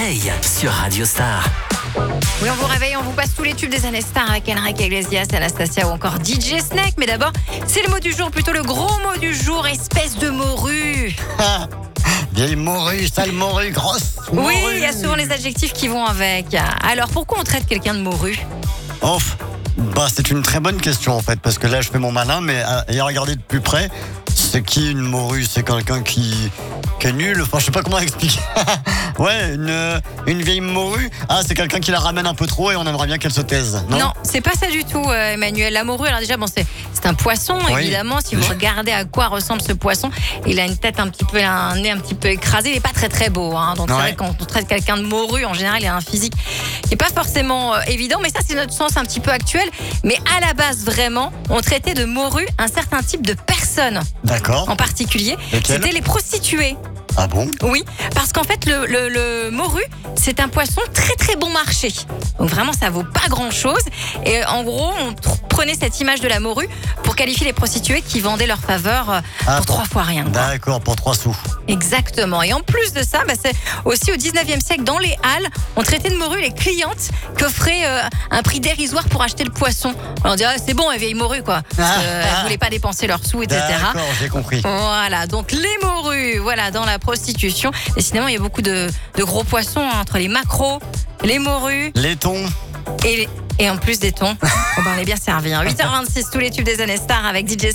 réveil sur Radio Star. Oui, on vous réveille, on vous passe tous les tubes des années stars avec Enrique Iglesias, Anastasia ou encore DJ Snake. Mais d'abord, c'est le mot du jour, plutôt le gros mot du jour, espèce de morue. Vieille morue, sale morue, grosse morue. Oui, il y a souvent les adjectifs qui vont avec. Alors, pourquoi on traite quelqu'un de morue? C'est une très bonne question en fait, parce que là je fais mon malin, mais ayant regardé de plus près, c'est qui une morue? C'est quelqu'un qui est nul, enfin je sais pas comment expliquer. Ouais, une vieille morue, c'est quelqu'un qui la ramène un peu trop et on aimerait bien qu'elle se taise, non? Non, c'est pas ça du tout, Emmanuel. La morue, alors déjà, c'est un poisson, Oui. évidemment. Si vous regardez à quoi ressemble ce poisson, il a une tête il a un nez un petit peu écrasé. Il n'est pas très très beau, hein. Donc c'est vrai que quand on traite quelqu'un de morue, en général, il a un physique qui n'est pas forcément évident. Mais ça, c'est notre sens un petit peu actuel. Mais à la base, vraiment, on traitait de morue un certain type de personnes. D'accord. En particulier, Lesquelles? c'était les prostituées. Ah bon? Oui, parce qu'en fait, le morue, c'est un poisson très très bon marché. Donc vraiment, ça vaut pas grand-chose. Et en gros, on prenait cette image de la morue pour qualifier les prostituées qui vendaient leur faveur pour 3 fois rien. Quoi. D'accord, pour 3 sous. Exactement. Et en plus de ça, c'est aussi au 19e siècle, dans les halles, on traitait de morue les clientes qui offraient un prix dérisoire pour acheter le poisson. Alors on dirait, c'est bon, vieille morue, quoi. Elles voulaient pas dépenser leurs sous, etc. D'accord, j'ai compris. Voilà, donc les morues, voilà, dans la prostitution. Décidément, il y a beaucoup de gros poissons entre les maquereaux, les morues Les thons. et en plus des thons. On est bien servi. 8h26, tous les tubes des années stars avec DJ